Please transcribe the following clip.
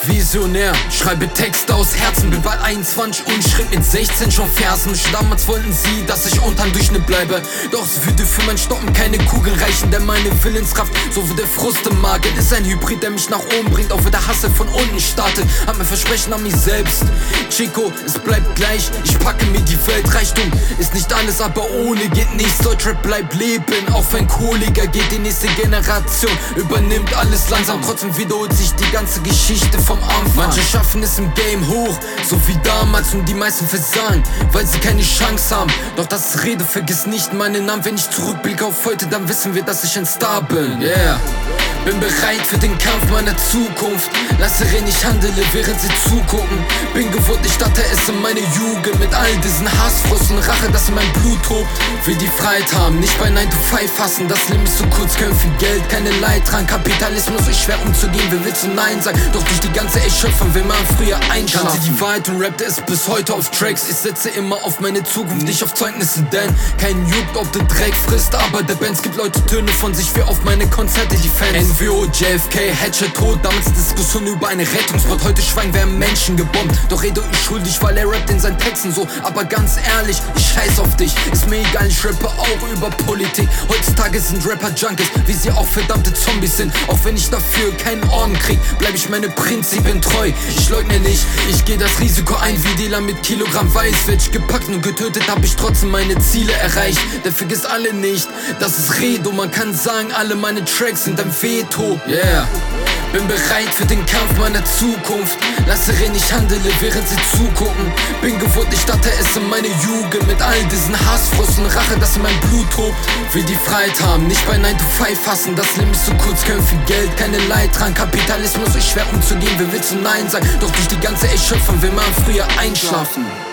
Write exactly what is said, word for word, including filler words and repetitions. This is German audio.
Visionär, schreibe Texte aus Herzen, bin bald einundzwanzig und schrieb mit sechzehn schon Versen. Schon damals wollten sie, dass ich unterm Durchschnitt bleibe, doch es würde für mein Stoppen keine Kugeln reichen, denn meine Willenskraft, so wie der Frust im Magen, ist ein Hybrid, der mich nach oben bringt, auch wenn der Hassel von unten startet. Hab mein Versprechen an mich selbst, Chico, es bleibt gleich, ich packe mir die Welt. Reichtum ist nicht alles, aber ohne geht nichts. Deutschrap bleibt leben, auch wenn Kohliger geht. Die nächste Generation übernimmt alles langsam, trotzdem wiederholt sich die ganze Geschichte vom Anfang. Manche schaffen es im Game hoch, so wie damals, und die meisten versagen, weil sie keine Chance haben. Doch das ist Rede, vergiss nicht meinen Namen. Wenn ich zurückblicke auf heute, dann wissen wir, dass ich ein Star bin. Yeah. Bin bereit für den Kampf meiner Zukunft. Lasse Reden, ich handele, während sie zugucken. Bin gewohnt, ich dachte es in meiner Jugend. Mit all diesen Hassfrust und Rache, das in mein Blut tobt. Will die Freiheit haben, nicht bei nine to five fassen. Das Leben ist so kurz, können viel Geld, keine Leid dran. Kapitalismus ist schwer umzugehen, wer will zu Nein sagen? Doch durch die ganze Erschöpfung will man früher einschlafen. Kannte die Wahrheit und rappte es bis heute auf Tracks. Ich setze immer auf meine Zukunft, nicht auf Zeugnisse, denn kein juckt, ob der Dreck frisst. Aber der Bands gibt Leute Töne von sich wie auf meine Konzerte, die Fans. N W O, J F K, Hatchet tot, damals Diskussion über eine Rettungsbot. Heute schweigen, werden Menschen gebombt, doch Edo ist schuldig, weil er rappt in seinen Texten so. Aber ganz ehrlich, ich scheiß auf dich, ist mir egal, ich rappe auch über Politik. Heutzutage sind Rapper Junkies, wie sie auch verdammte Zombies sind. Auch wenn ich dafür keinen Orden krieg, bleib ich meine Prinzipien treu. Ich leugne nicht, ich geh das Risiko ein wie Dealer mit Kilogramm Weiß. Werd ich gepackt und getötet, hab ich trotzdem meine Ziele erreicht. Der vergisst alle nicht, das ist Redo, man kann sagen, alle meine Tracks sind ein Veto. Yeah. Bin bereit für den Kampf meiner Zukunft. Lasse Reden, ich handele, während sie zugucken. Bin gewohnt, ich dachte es in meiner Jugend. Mit all diesen Hassfrust und Rache, das in mein Blut tobt. Will die Freiheit haben, nicht bei nine to five fassen. Das Leben ist so kurz, können viel Geld, keine Leid dran. Kapitalismus ist schwer umzugehen, wer will zu Nein sagen? Doch durch die ganze Erschöpfung will man früher einschlafen.